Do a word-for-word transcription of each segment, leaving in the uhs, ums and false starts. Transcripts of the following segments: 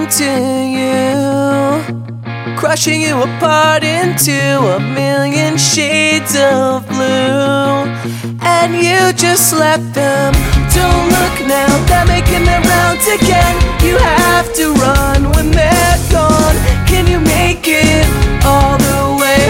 into you, crushing you apart into a million shades of blue. And you just left them. Don't look now, they're making their rounds again. You have to run when they're gone. Can you make it all the way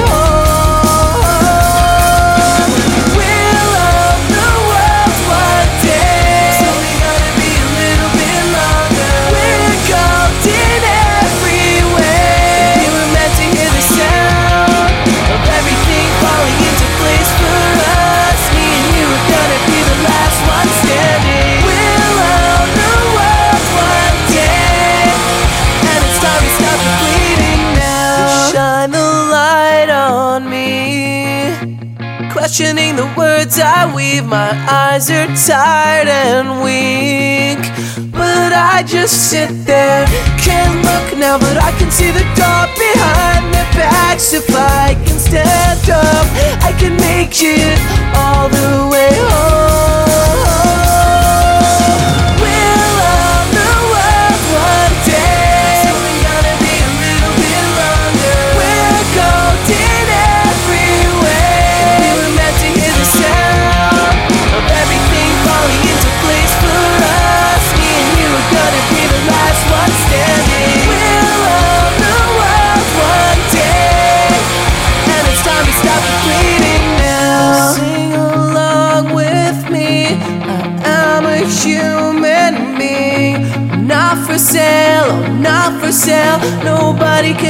home? We'll own the world one day, so we gotta be a little bit longer. We're golden every way. We were meant to hear the sound of everything falling into place for us. Me and you are gonna be the last one standing. We'll own the world one day, and it's time we stop the bleeding now. Shine the light on me, questioning the words I weave. My eyes are tired and weak, but I just sit there. Can't look now, but I can see the door behind their backs. If I can stand up, I can make it all the way home. We'll own the world one day, so we gotta be a little bit longer. We're golden every way. We were meant to hear the sound of everything falling into place for us. Me and you are gonna be the last one standing. We'll own the world one day, and it's time to stop the bleeding now. Sing along with me, I am a human being. Not for sale, oh, not for sale. Nobody can